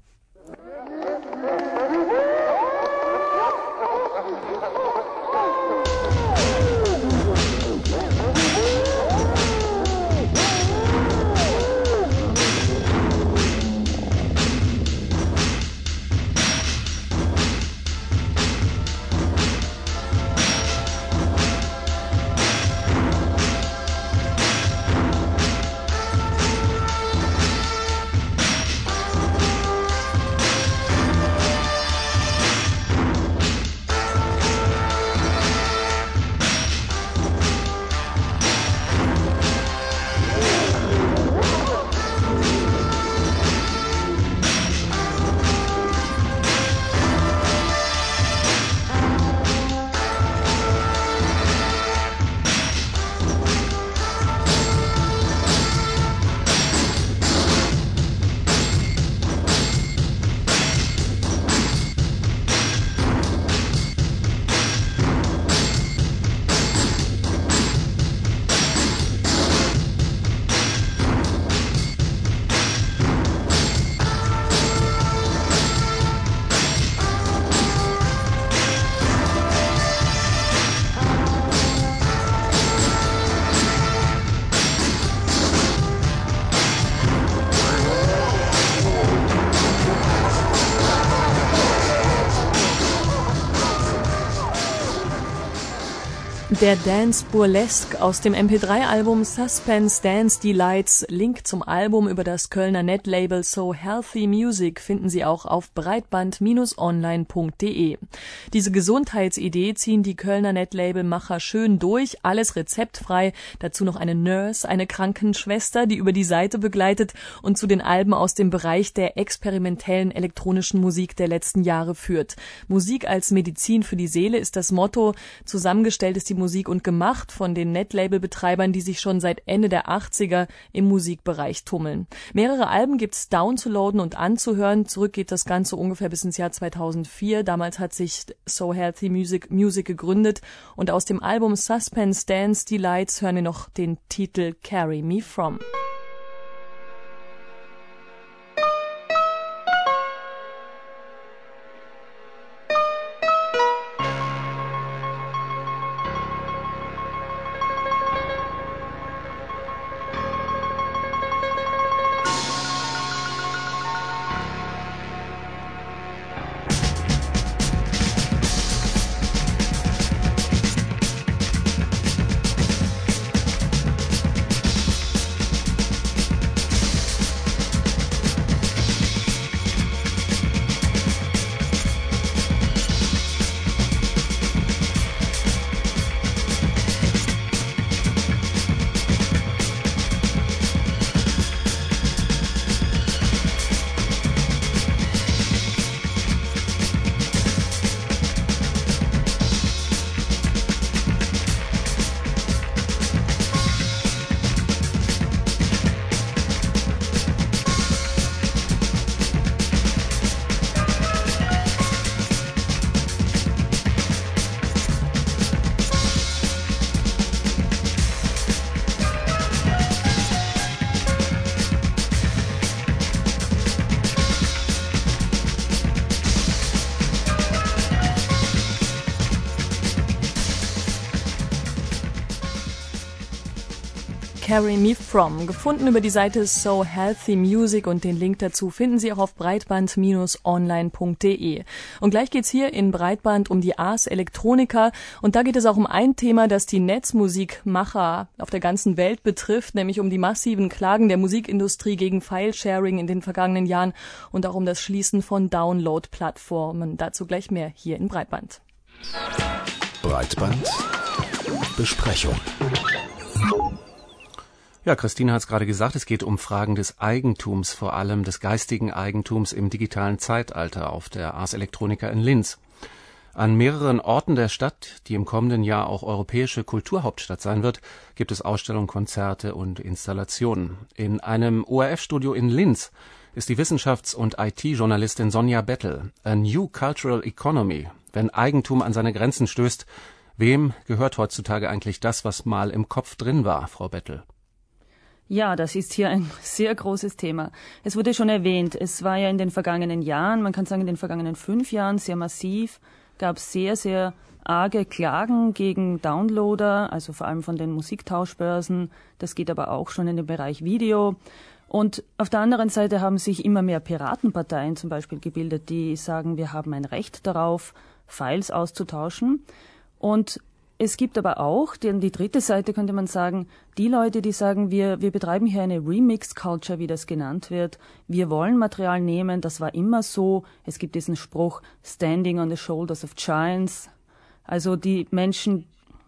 Der Dance Burlesque aus dem MP3-Album Suspense Dance Delights. Link zum Album über das Kölner Netlabel So Healthy Music finden Sie auch auf breitband-online.de. Diese Gesundheitsidee ziehen die Kölner Netlabelmacher schön durch, alles rezeptfrei, dazu noch eine Nurse, eine Krankenschwester, die über die Seite begleitet und zu den Alben aus dem Bereich der experimentellen elektronischen Musik der letzten Jahre führt. Musik als Medizin für die Seele ist das Motto. Zusammengestellt ist die Musik und gemacht von den Netlabel-Betreibern, die sich schon seit Ende der 80er im Musikbereich tummeln. Mehrere Alben gibt's downzuladen und anzuhören. Zurück geht das Ganze ungefähr bis ins Jahr 2004. Damals hat sich So Healthy Music gegründet und aus dem Album Suspense Dance Delights hören wir noch den Titel Carry Me From. Carry Me From, gefunden über die Seite So Healthy Music und den Link dazu finden Sie auch auf breitband-online.de. Und gleich geht's hier in Breitband um die Ars Electronica und da geht es auch um ein Thema, das die Netzmusikmacher auf der ganzen Welt betrifft, nämlich um die massiven Klagen der Musikindustrie gegen File-Sharing in den vergangenen Jahren und auch um das Schließen von Download-Plattformen. Dazu gleich mehr hier in Breitband. Breitband Besprechung. Ja, Christine hat es gerade gesagt, es geht um Fragen des Eigentums, vor allem des geistigen Eigentums im digitalen Zeitalter auf der Ars Electronica in Linz. An mehreren Orten der Stadt, die im kommenden Jahr auch europäische Kulturhauptstadt sein wird, gibt es Ausstellungen, Konzerte und Installationen. In einem ORF-Studio in Linz ist die Wissenschafts- und IT-Journalistin Sonja Bettel. A New Cultural Economy, wenn Eigentum an seine Grenzen stößt. Wem gehört heutzutage eigentlich das, was mal im Kopf drin war, Frau Bettel? Ja, das ist hier ein sehr großes Thema. Es wurde schon erwähnt, es war ja in den vergangenen Jahren, man kann sagen in den vergangenen 5 Jahren sehr massiv, gab sehr, sehr arge Klagen gegen Downloader, also vor allem von den Musiktauschbörsen. Das geht aber auch schon in den Bereich Video. Und auf der anderen Seite haben sich immer mehr Piratenparteien zum Beispiel gebildet, die sagen, wir haben ein Recht darauf, Files auszutauschen. Und es gibt aber auch, die dritte Seite könnte man sagen, die Leute, die sagen, wir betreiben hier eine Remix-Culture, wie das genannt wird. Wir wollen Material nehmen, das war immer so. Es gibt diesen Spruch, standing on the shoulders of giants. Also die Menschen,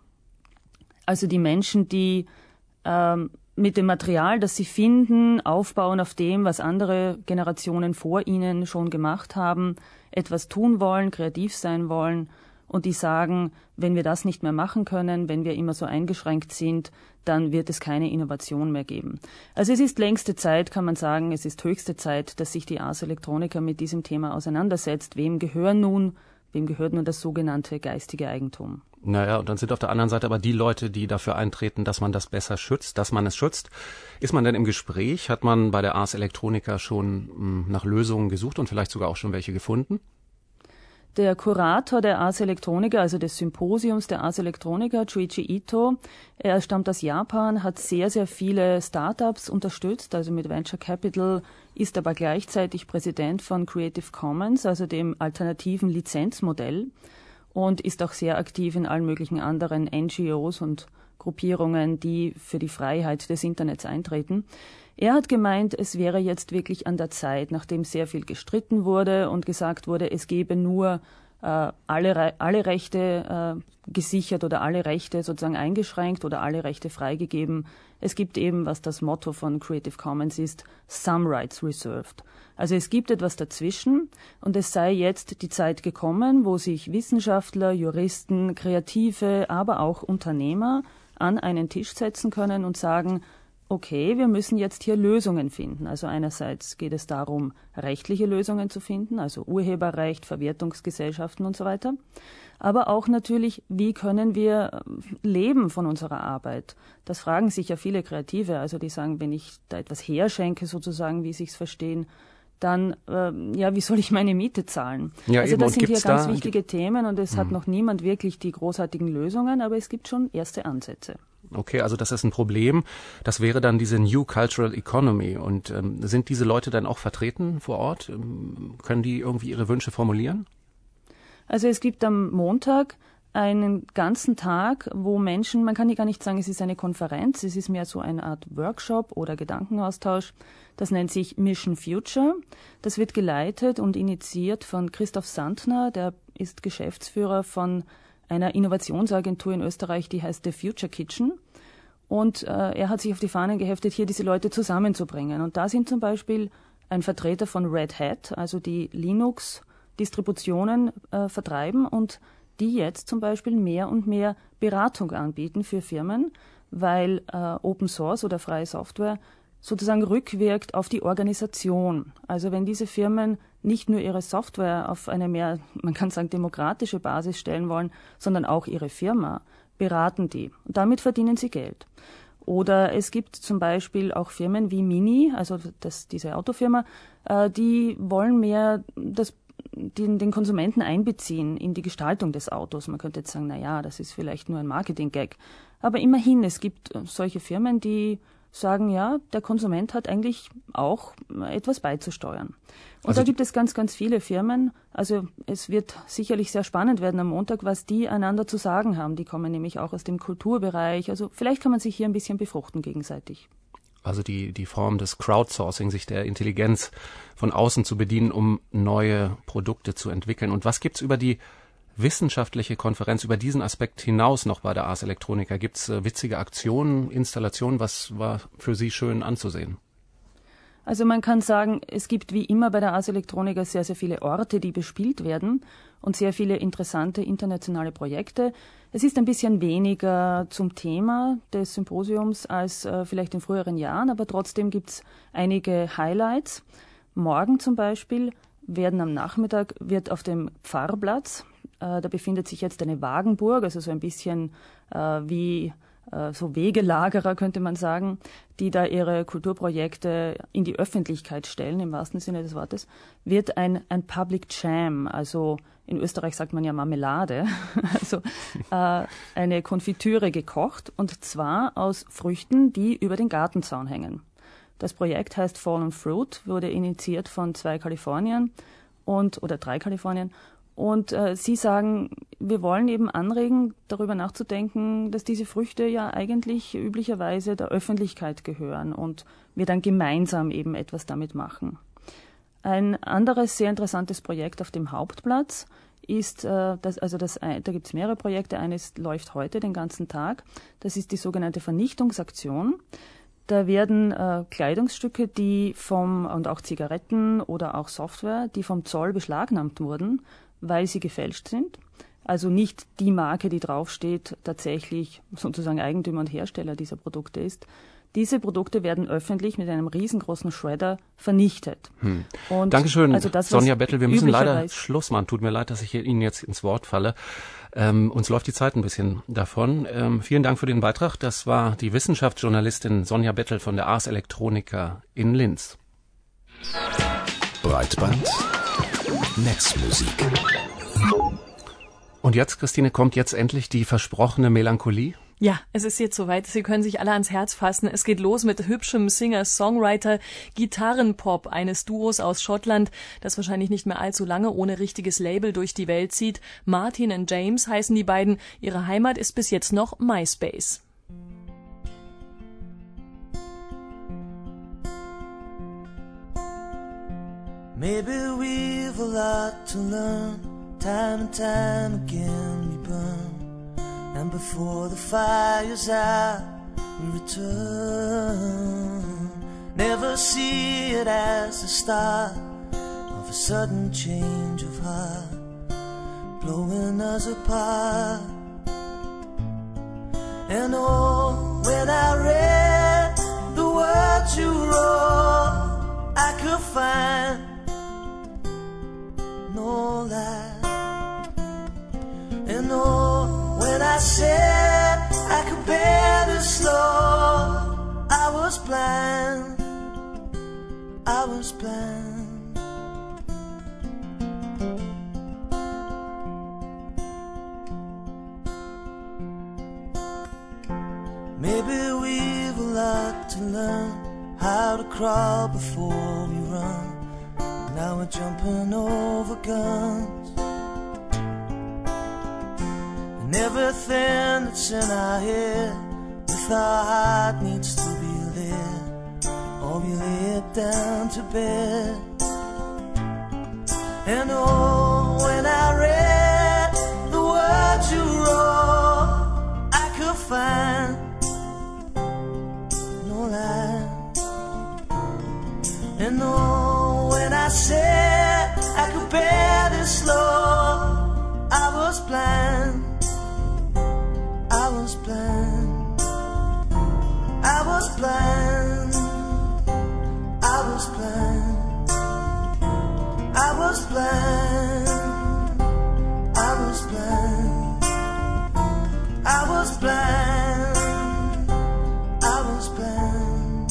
die mit dem Material, das sie finden, aufbauen auf dem, was andere Generationen vor ihnen schon gemacht haben, etwas tun wollen, kreativ sein wollen. Und die sagen, wenn wir das nicht mehr machen können, wenn wir immer so eingeschränkt sind, dann wird es keine Innovation mehr geben. Also es ist längste Zeit, kann man sagen, es ist höchste Zeit, dass sich die Ars Electronica mit diesem Thema auseinandersetzt. Wem gehört nun das sogenannte geistige Eigentum? Naja, und dann sind auf der anderen Seite aber die Leute, die dafür eintreten, dass man das besser schützt, dass man es schützt. Ist man denn im Gespräch? Hat man bei der Ars Electronica schon nach Lösungen gesucht und vielleicht sogar auch schon welche gefunden? Der Kurator der Ars Electronica, also des Symposiums der Ars Electronica, Chuichi Ito, er stammt aus Japan, hat sehr, sehr viele Startups unterstützt, also mit Venture Capital, ist aber gleichzeitig Präsident von Creative Commons, also dem alternativen Lizenzmodell. und ist auch sehr aktiv in allen möglichen anderen NGOs und Gruppierungen, die für die Freiheit des Internets eintreten. Er hat gemeint, es wäre jetzt wirklich an der Zeit, nachdem sehr viel gestritten wurde und gesagt wurde, es gebe nur alle Rechte gesichert oder alle Rechte sozusagen eingeschränkt oder alle Rechte freigegeben. Es gibt eben, was das Motto von Creative Commons ist, some rights reserved. Also es gibt etwas dazwischen und es sei jetzt die Zeit gekommen, wo sich Wissenschaftler, Juristen, Kreative, aber auch Unternehmer an einen Tisch setzen können und sagen, okay, wir müssen jetzt hier Lösungen finden. Also einerseits geht es darum, rechtliche Lösungen zu finden, also Urheberrecht, Verwertungsgesellschaften und so weiter. Aber auch natürlich, wie können wir leben von unserer Arbeit? Das fragen sich ja viele Kreative. Also die sagen, wenn ich da etwas herschenke, sozusagen, wie sie es verstehen, dann, wie soll ich meine Miete zahlen? Ja, also eben. das sind hier ganz da wichtige Themen und es hat noch niemand wirklich die großartigen Lösungen, aber es gibt schon erste Ansätze. Okay, also das ist ein Problem. Das wäre dann diese New Cultural Economy. Und sind diese Leute dann auch vertreten vor Ort? Können die irgendwie ihre Wünsche formulieren? Also es gibt am Montag einen ganzen Tag, wo Menschen, man kann hier gar nicht sagen, es ist eine Konferenz, es ist mehr so eine Art Workshop oder Gedankenaustausch. Das nennt sich Mission Future. Das wird geleitet und initiiert von Christoph Sandner, der ist Geschäftsführer von einer Innovationsagentur in Österreich, die heißt The Future Kitchen. Und er hat sich auf die Fahnen geheftet, hier diese Leute zusammenzubringen. Und da sind zum Beispiel ein Vertreter von Red Hat, also die Linux-Distributionen vertreiben und die jetzt zum Beispiel mehr und mehr Beratung anbieten für Firmen, weil Open Source oder freie Software sozusagen rückwirkt auf die Organisation. Also wenn diese Firmen nicht nur ihre Software auf eine mehr, man kann sagen, demokratische Basis stellen wollen, sondern auch ihre Firma, beraten die. Und damit verdienen sie Geld. Oder es gibt zum Beispiel auch Firmen wie Mini, also diese Autofirma, die wollen mehr den Konsumenten einbeziehen in die Gestaltung des Autos. Man könnte jetzt sagen, das ist vielleicht nur ein Marketing-Gag. Aber immerhin, es gibt solche Firmen, die sagen, ja, der Konsument hat eigentlich auch etwas beizusteuern. Und also da gibt es ganz, ganz viele Firmen. Also es wird sicherlich sehr spannend werden am Montag, was die einander zu sagen haben. Die kommen nämlich auch aus dem Kulturbereich. Also vielleicht kann man sich hier ein bisschen befruchten gegenseitig. Also die Form des Crowdsourcing, sich der Intelligenz von außen zu bedienen, um neue Produkte zu entwickeln. Und was gibt's über die wissenschaftliche Konferenz, über diesen Aspekt hinaus noch bei der Ars Electronica? Gibt's witzige Aktionen, Installationen? Was war für Sie schön anzusehen? Also man kann sagen, es gibt wie immer bei der Ars Electronica sehr, sehr viele Orte, die bespielt werden und sehr viele interessante internationale Projekte. Es ist ein bisschen weniger zum Thema des Symposiums als vielleicht in früheren Jahren, aber trotzdem gibt's einige Highlights. Morgen zum Beispiel am Nachmittag wird auf dem Pfarrplatz, da befindet sich jetzt eine Wagenburg, also so ein bisschen wie so Wegelagerer, könnte man sagen, die da ihre Kulturprojekte in die Öffentlichkeit stellen, im wahrsten Sinne des Wortes, wird ein Public Jam, also in Österreich sagt man ja Marmelade, also eine Konfitüre gekocht, und zwar aus Früchten, die über den Gartenzaun hängen. Das Projekt heißt Fallen Fruit, wurde initiiert von 3 Kaliforniern. Und sie sagen, wir wollen eben anregen, darüber nachzudenken, dass diese Früchte ja eigentlich üblicherweise der Öffentlichkeit gehören und wir dann gemeinsam eben etwas damit machen. Ein anderes sehr interessantes Projekt auf dem Hauptplatz ist, da gibt es mehrere Projekte, eines läuft heute den ganzen Tag, das ist die sogenannte Vernichtungsaktion. Da werden Kleidungsstücke, und auch Zigaretten oder auch Software, die vom Zoll beschlagnahmt wurden, weil sie gefälscht sind. Also nicht die Marke, die draufsteht, tatsächlich sozusagen Eigentümer und Hersteller dieser Produkte ist. Diese Produkte werden öffentlich mit einem riesengroßen Shredder vernichtet. Und Dankeschön, also das, Sonja Bettel. Wir müssen leider Schluss machen. Tut mir leid, dass ich Ihnen jetzt ins Wort falle. Uns läuft die Zeit ein bisschen davon. Vielen Dank für den Beitrag. Das war die Wissenschaftsjournalistin Sonja Bettel von der Ars Electronica in Linz. Breitband Netzmusik. Und jetzt, Christine, kommt jetzt endlich die versprochene Melancholie? Ja, es ist jetzt soweit. Sie können sich alle ans Herz fassen. Es geht los mit hübschem Singer-Songwriter, Gitarrenpop eines Duos aus Schottland, das wahrscheinlich nicht mehr allzu lange ohne richtiges Label durch die Welt zieht. Martin and James heißen die beiden. Ihre Heimat ist bis jetzt noch MySpace. Maybe we've a lot to learn. Time and time again we burn. And before the fire's out, we return. Never see it as the start of a sudden change of heart, blowing us apart. And oh, when I read the words you wrote, I could find no lie. And oh, when I said I could bear this load, I was blind, I was blind. Maybe we've a lot to learn, how to crawl before we run. Now we're jumping over guns, and everything that's in our head with our heart needs to be lit, or we lay it down to bed. And oh, when I read the words you wrote, I could find no lie. And oh, when I said I could bear this load, I was blind, I was blind, I was blind, I was blind, I was blind, I was blind, I was blind, I was blind.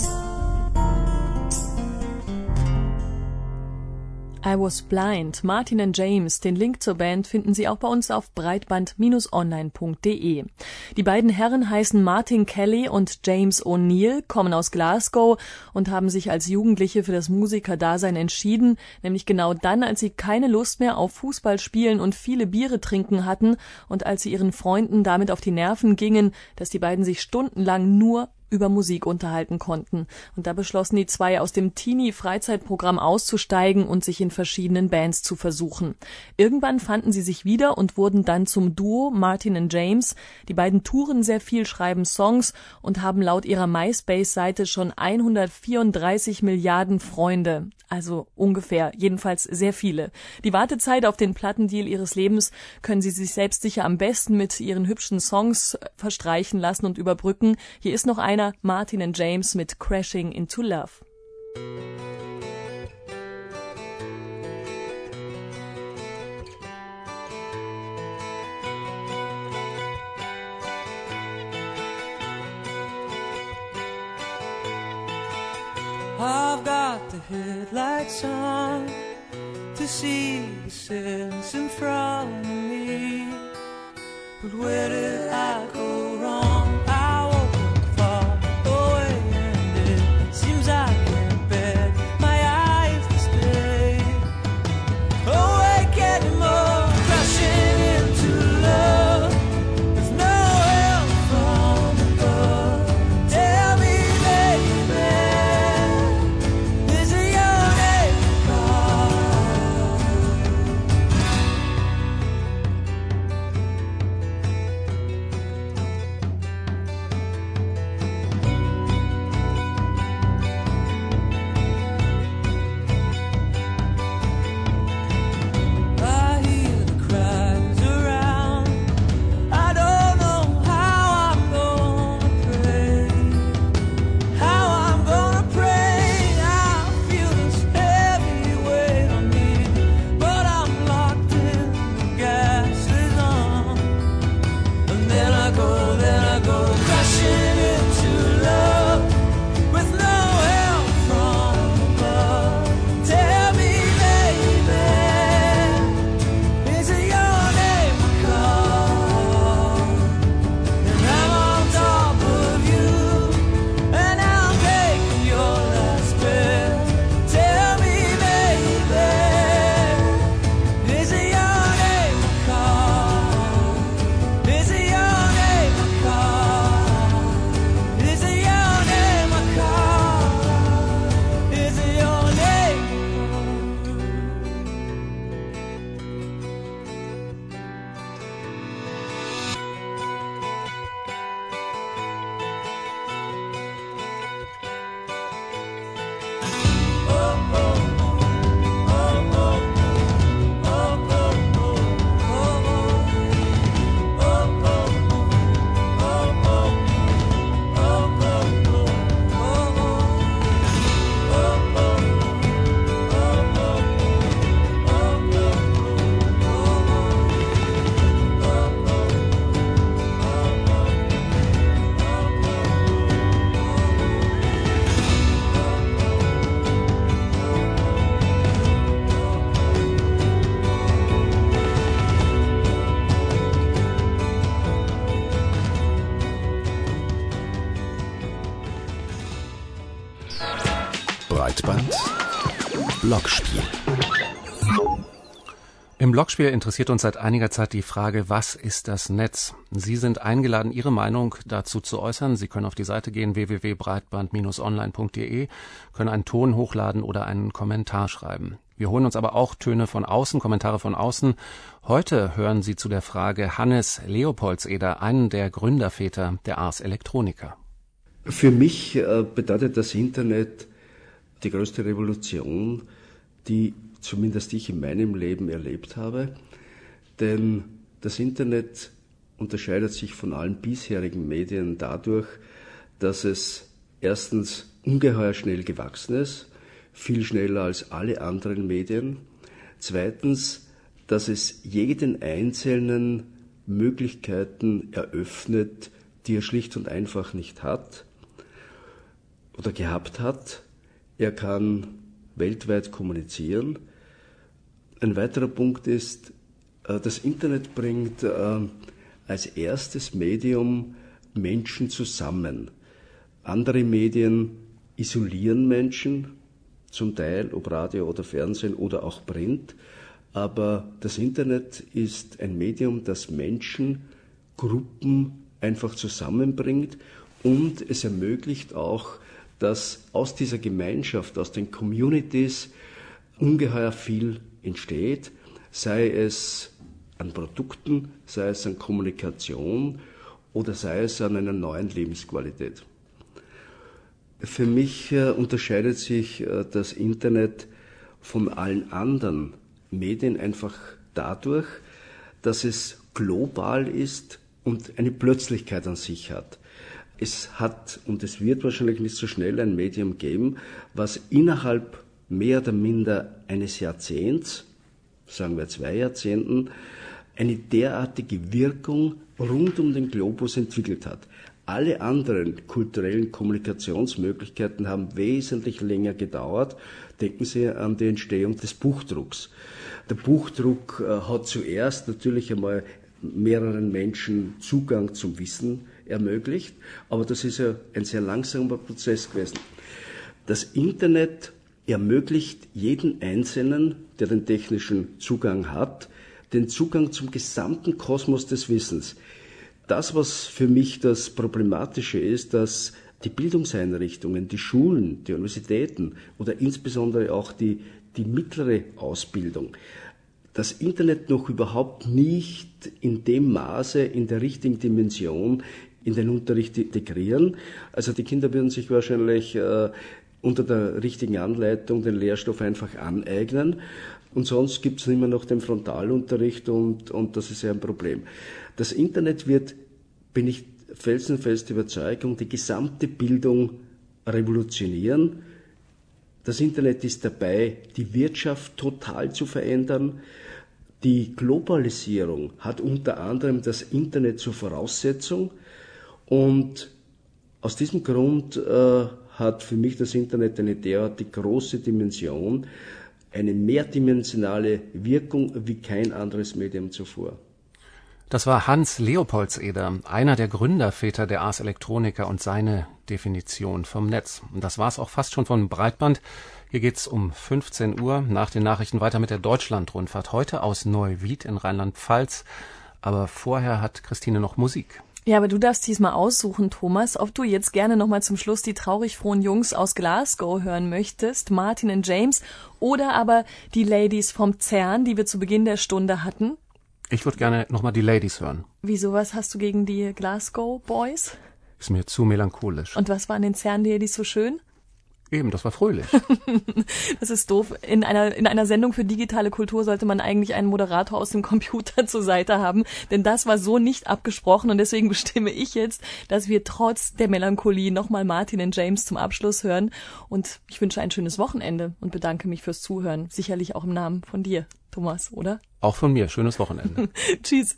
I Was Blind, Martin and James. Den Link zur Band finden Sie auch bei uns auf breitband-online.de. Die beiden Herren heißen Martin Kelly und James O'Neill, kommen aus Glasgow und haben sich als Jugendliche für das Musikerdasein entschieden, nämlich genau dann, als sie keine Lust mehr auf Fußball spielen und viele Biere trinken hatten und als sie ihren Freunden damit auf die Nerven gingen, dass die beiden sich stundenlang nur über Musik unterhalten konnten. Und da beschlossen die zwei, aus dem Teenie-Freizeitprogramm auszusteigen und sich in verschiedenen Bands zu versuchen. Irgendwann fanden sie sich wieder und wurden dann zum Duo Martin and James. Die beiden touren sehr viel, schreiben Songs und haben laut ihrer MySpace-Seite schon 134 Milliarden Freunde. Also ungefähr, jedenfalls sehr viele. Die Wartezeit auf den Plattendeal ihres Lebens können sie sich selbst sicher am besten mit ihren hübschen Songs verstreichen lassen und überbrücken. Hier ist noch einer, Martin and James mit Crashing into Love. I've got the headlights on to see the sense in front of me, but where did I go wrong? I woke far away and it seems I can't bear my eyes to stay awake anymore, crashing into love with no help from above. Tell me, baby, is it your name? Blockspiel. Im Blockspiel interessiert uns seit einiger Zeit die Frage, was ist das Netz? Sie sind eingeladen, Ihre Meinung dazu zu äußern. Sie können auf die Seite gehen, www.breitband-online.de, können einen Ton hochladen oder einen Kommentar schreiben. Wir holen uns aber auch Töne von außen, Kommentare von außen. Heute hören Sie zu der Frage Hannes Leopoldseder, einen der Gründerväter der Ars Electronica. Für mich bedeutet das Internet die größte Revolution, die zumindest ich in meinem Leben erlebt habe. Denn das Internet unterscheidet sich von allen bisherigen Medien dadurch, dass es erstens ungeheuer schnell gewachsen ist, viel schneller als alle anderen Medien. Zweitens, dass es jeden Einzelnen Möglichkeiten eröffnet, die er schlicht und einfach nicht hat oder gehabt hat. Er kann weltweit kommunizieren. Ein weiterer Punkt ist, das Internet bringt als erstes Medium Menschen zusammen. Andere Medien isolieren Menschen, zum Teil, ob Radio oder Fernsehen oder auch Print, aber das Internet ist ein Medium, das Menschen, Gruppen einfach zusammenbringt und es ermöglicht auch, dass aus dieser Gemeinschaft, aus den Communities ungeheuer viel entsteht, sei es an Produkten, sei es an Kommunikation oder sei es an einer neuen Lebensqualität. Für mich unterscheidet sich das Internet von allen anderen Medien einfach dadurch, dass es global ist und eine Plötzlichkeit an sich hat. Es hat und es wird wahrscheinlich nicht so schnell ein Medium geben, was innerhalb mehr oder minder eines Jahrzehnts, sagen wir 2 Jahrzehnten, eine derartige Wirkung rund um den Globus entwickelt hat. Alle anderen kulturellen Kommunikationsmöglichkeiten haben wesentlich länger gedauert. Denken Sie an die Entstehung des Buchdrucks. Der Buchdruck hat zuerst natürlich einmal mehreren Menschen Zugang zum Wissen ermöglicht, aber das ist ja ein sehr langsamer Prozess gewesen. Das Internet ermöglicht jeden Einzelnen, der den technischen Zugang hat, den Zugang zum gesamten Kosmos des Wissens. Das, was für mich das Problematische ist, dass die Bildungseinrichtungen, die Schulen, die Universitäten oder insbesondere auch die mittlere Ausbildung, das Internet noch überhaupt nicht in dem Maße, in der richtigen Dimension in den Unterricht integrieren. Also die Kinder würden sich wahrscheinlich unter der richtigen Anleitung den Lehrstoff einfach aneignen. Und sonst gibt es immer noch den Frontalunterricht und das ist ja ein Problem. Das Internet wird, bin ich felsenfest Überzeugung, die gesamte Bildung revolutionieren. Das Internet ist dabei, die Wirtschaft total zu verändern. Die Globalisierung hat unter anderem das Internet zur Voraussetzung. Und aus diesem Grund hat für mich das Internet eine derartig große Dimension, eine mehrdimensionale Wirkung wie kein anderes Medium zuvor. Das war Hans Leopoldseder, einer der Gründerväter der Ars Electronica und seine Definition vom Netz. Und das war es auch fast schon von Breitband. Hier geht's um 15 Uhr nach den Nachrichten weiter mit der Deutschlandrundfahrt. Heute aus Neuwied in Rheinland-Pfalz. Aber vorher hat Christine noch Musik. Ja, aber du darfst diesmal aussuchen, Thomas, ob du jetzt gerne nochmal zum Schluss die traurig frohen Jungs aus Glasgow hören möchtest, Martin und James, oder aber die Ladies vom CERN, die wir zu Beginn der Stunde hatten. Ich würde gerne nochmal die Ladies hören. Wieso, was hast du gegen die Glasgow Boys? Ist mir zu melancholisch. Und was war an den CERN-Ladies so schön? Eben, das war fröhlich. Das ist doof. In einer Sendung für digitale Kultur sollte man eigentlich einen Moderator aus dem Computer zur Seite haben, denn das war so nicht abgesprochen und deswegen bestimme ich jetzt, dass wir trotz der Melancholie nochmal Martin und James zum Abschluss hören und ich wünsche ein schönes Wochenende und bedanke mich fürs Zuhören. Sicherlich auch im Namen von dir, Thomas, oder? Auch von mir. Schönes Wochenende. Tschüss.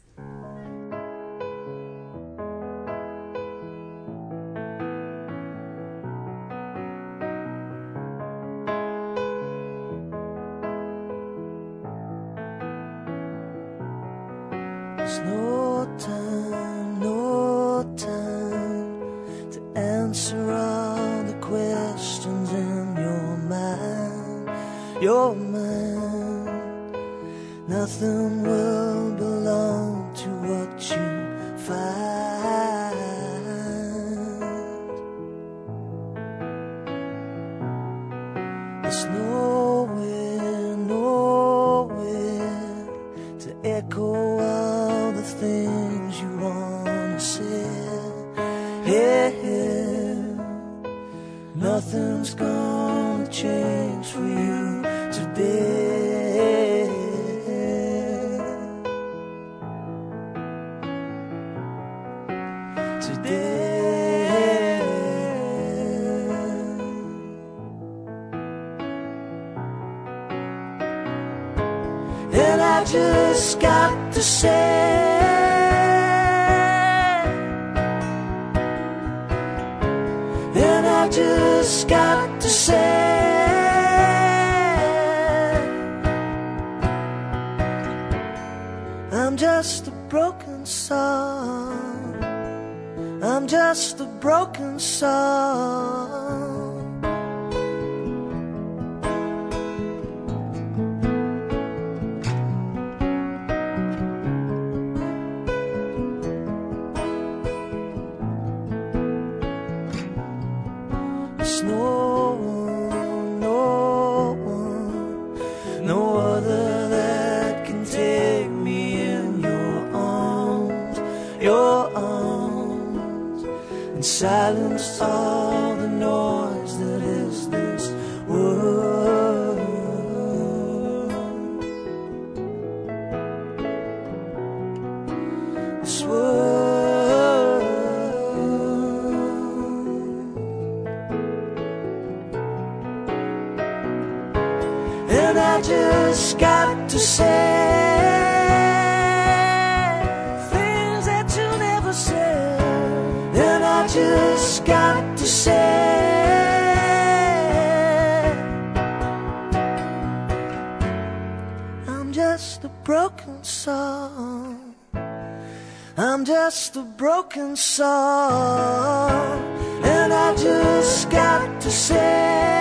There's no time to answer all the questions in your mind. you're mine. Nothing will belong to what you find. There's nowhere, nowhere to echo all the things you wanna say. Yeah, nothing's gonna change for you today. Today. And I just got to say, I just got to say, I'm just a broken song. I'm just a broken song. There's no one, no other that can take me in your arms, and silence all the noise that is this world. This world. And I just got to say things that you never said. And I just got to say I'm just a broken song. I'm just a broken song. And I just got to say